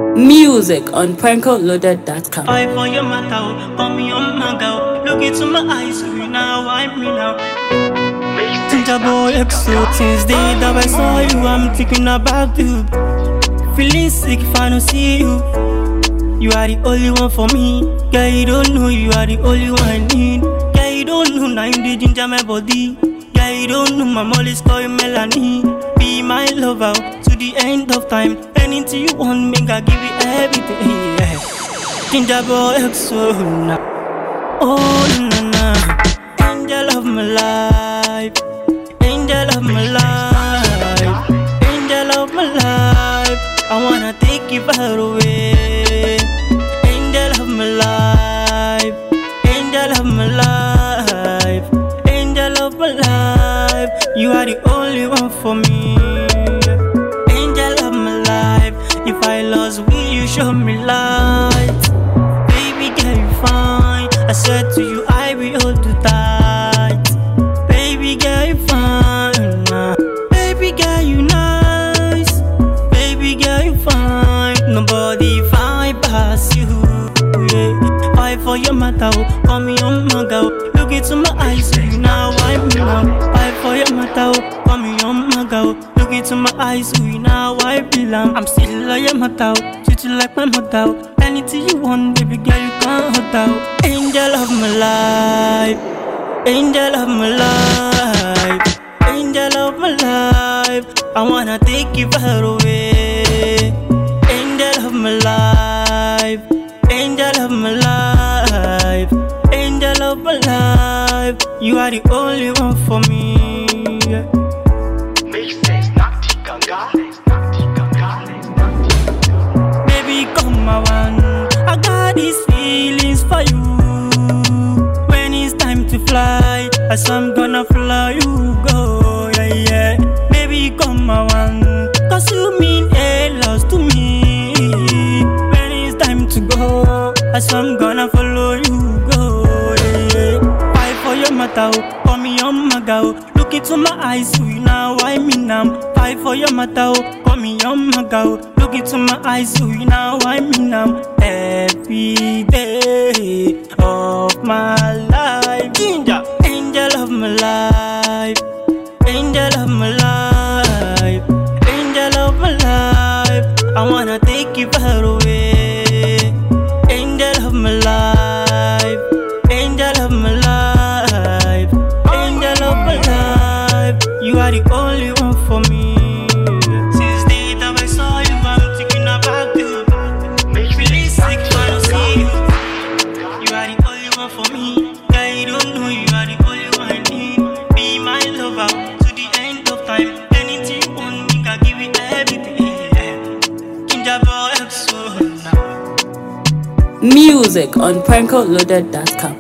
Music on PrankoLoaded.com. Fight for your matter, call me on my girl. Look into my eyes, you now, I'm me now. Ginger boy, XO, since the day that I saw you, I'm thinking about you. Feeling sick if I don't see you. You are the only one for me. Girl, you don't know you are the only one I need. Girl, you don't know now you the ginger my body. Girl, you don't know my molly's called Melanie. Be my lover to the end of time. Anything you want, make I give you everything. Yeah. Ginger boy, XO, now. Oh, na na. Angel of my life. Angel of my life. Angel of my life. I wanna take you far away. Angel of my life. Angel of my life. Angel of my life. You are the only one for me. Angel of my life. If I lost, will you show me light? Baby girl, you fine. I said to you, I will hold you tight. Baby girl, you fine. Baby girl, you nice. Baby girl, you fine. Nobody fine past you. Yeah. Fight for your matter, call me on my girl. Look into my eyes, you now I'm now. Fight for your matter, call me on my girl. Look into my eyes, you now I belong. I'm still your matter, treat you like my mother. Anything you want, baby girl, you can't hold out. Angel of my life, angel of my life, angel of my life. I wanna take you far away. Angel of my life, angel of my life, angel of my life. You are the only one for me. Makes sense, not Tiganga. Baby, come on, I got these feelings for you. When it's time to fly, I saw I'm gonna fly you go, yeah, yeah. Baby, come on, cause you mean a lot to me. When it's time to go, I saw I'm gonna follow you go, yeah, yeah. Fight for your matter, call me on my girl. Look into my eyes, you now I mean now. Fight for your matter, call me on my girl. Look into my eyes, you now I mean now. Every day of my life, Ginger, angel of my life, angel of my life, angel of my life. I wanna take you far away. Angel of my life, angel of my life, angel of my life. You are the only one for me. Since the day that I saw you, I'm thinking about you. Feeling sick when I see you. You are the only one for me. Yeah, you don't know you are the only one I need. Be my lover to the end of time. Anything you want, me can give you everything. Yeah. Ginger boy, XO now. Music on PrankoLoaded.com.